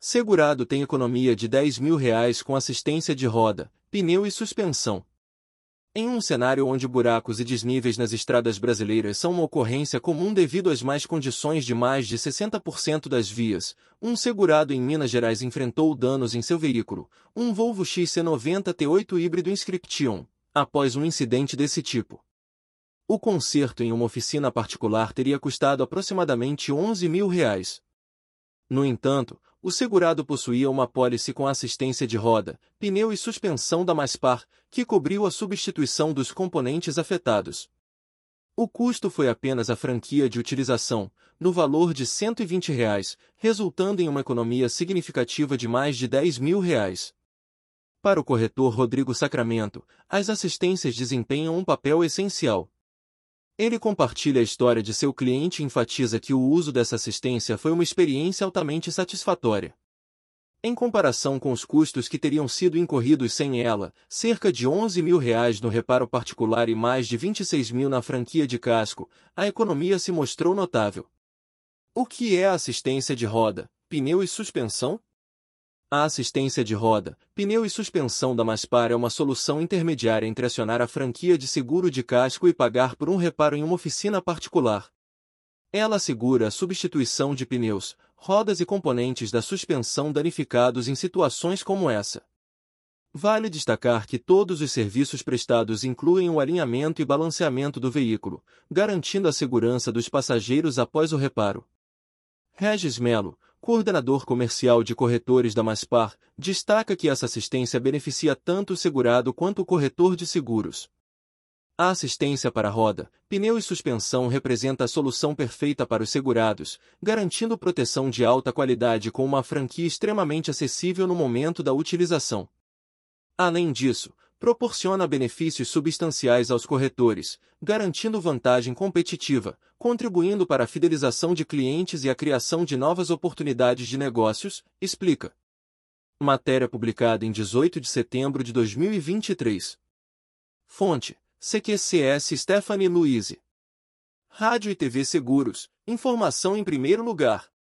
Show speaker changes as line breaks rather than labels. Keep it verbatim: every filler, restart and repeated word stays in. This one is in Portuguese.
Segurado tem economia de dez mil reais com assistência de roda, pneu e suspensão. Em um cenário onde buracos e desníveis nas estradas brasileiras são uma ocorrência comum devido às más condições de mais de sessenta por cento das vias, um segurado em Minas Gerais enfrentou danos em seu veículo, um Volvo X C noventa T oito híbrido Inscription, após um incidente desse tipo. O conserto em uma oficina particular teria custado aproximadamente onze mil reais. No entanto, o segurado possuía uma apólice com assistência de roda, pneu e suspensão da Maspar, que cobriu a substituição dos componentes afetados. O custo foi apenas a franquia de utilização, no valor de cento e vinte reais, resultando em uma economia significativa de mais de dez mil reais. Para o corretor Rodrigo Sacramento, as assistências desempenham um papel essencial. Ele compartilha a história de seu cliente e enfatiza que o uso dessa assistência foi uma experiência altamente satisfatória. Em comparação com os custos que teriam sido incorridos sem ela, cerca de onze mil reais no reparo particular e mais de vinte e seis mil na franquia de casco, a economia se mostrou notável. O que é a assistência de roda, pneu e suspensão? A assistência de roda, pneu e suspensão da Maspar é uma solução intermediária entre acionar a franquia de seguro de casco e pagar por um reparo em uma oficina particular. Ela assegura a substituição de pneus, rodas e componentes da suspensão danificados em situações como essa. Vale destacar que todos os serviços prestados incluem o alinhamento e balanceamento do veículo, garantindo a segurança dos passageiros após o reparo. Regis Melo, coordenador comercial de corretores da Maspar, destaca que essa assistência beneficia tanto o segurado quanto o corretor de seguros. A assistência para roda, pneu e suspensão representa a solução perfeita para os segurados, garantindo proteção de alta qualidade com uma franquia extremamente acessível no momento da utilização. Além disso, proporciona benefícios substanciais aos corretores, garantindo vantagem competitiva, contribuindo para a fidelização de clientes e a criação de novas oportunidades de negócios, explica. Matéria publicada em dezoito de setembro de dois mil e vinte e três. Fonte: C Q C S Stephanie Luiz. Rádio e T V Seguros, informação em primeiro lugar.